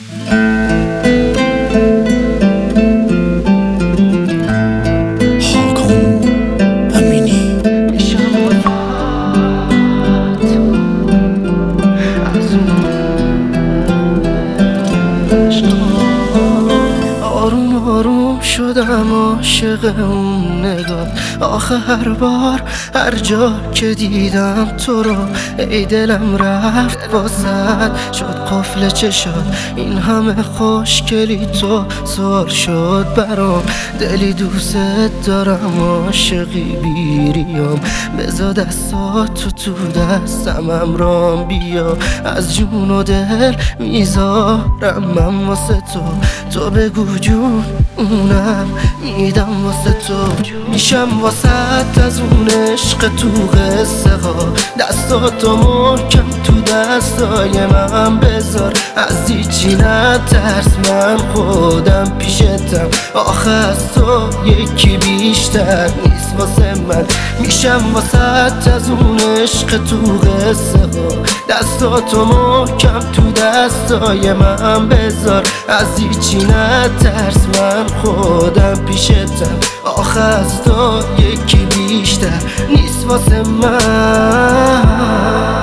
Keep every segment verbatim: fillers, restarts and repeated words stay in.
آروم آروم شدم عاشق اون نگاه، آخه هر بار هر جا که دیدم تو رو ای دلم رفت واسد شد قفل چشات. این همه خوشگلی تو سوال شد برام، دلی دوست دارم عاشقی بیریام، بذار دستاتو تو دستم امرام بیا، از جون و دل میذارم من واسه تو، تو بگو جون اونم میدم واسه تو، میشم واسه از اون عشق تو قصه ها، دستاتو محکم تو دستای من بذار، از هیچی نترس من خودم پیشتم، آخه از تو یکی بیشتر نیست واسه من، میشم واسه از اون عشق تو قصه ها، دستاتو محکم تو دستای من بذار، از هیچی نترس من خودم پیشتم، آخه از تو یکی بیشتر نیست واسه من.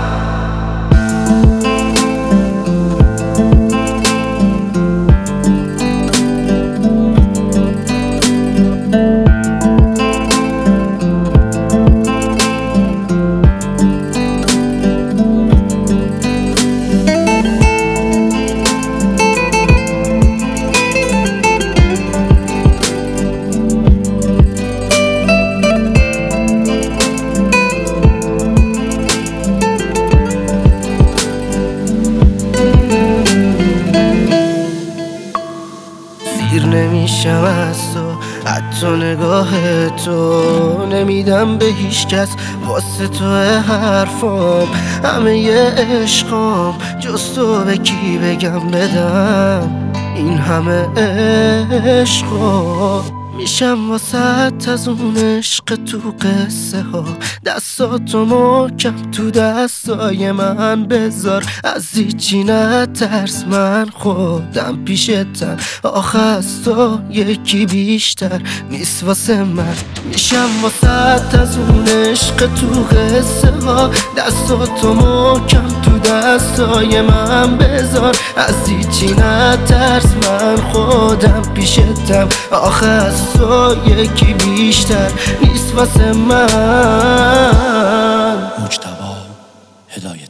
سیر نمیشم از تو، حتی نگاه تو نمیدم به هیچ کس، واسه تو حرفام همه ی عشقام، جز تو به کی بگم بدم این همه عشقا، میشم واسه از اون عشق تو قصه ها، دستاتو محکم تو دستای من بذار، از هیچی نترس من خودم پیشتم، آخه از تو یکی بیشتر نیست واسه من، میشم واسه از اون عشق تو قصه ها، دستاتو محکم تو دستای من بذار، از هیچی نترس من خودم پیشتم، آخه از تو یکی بیشتر نیست واسه من. مجتبی هدایت.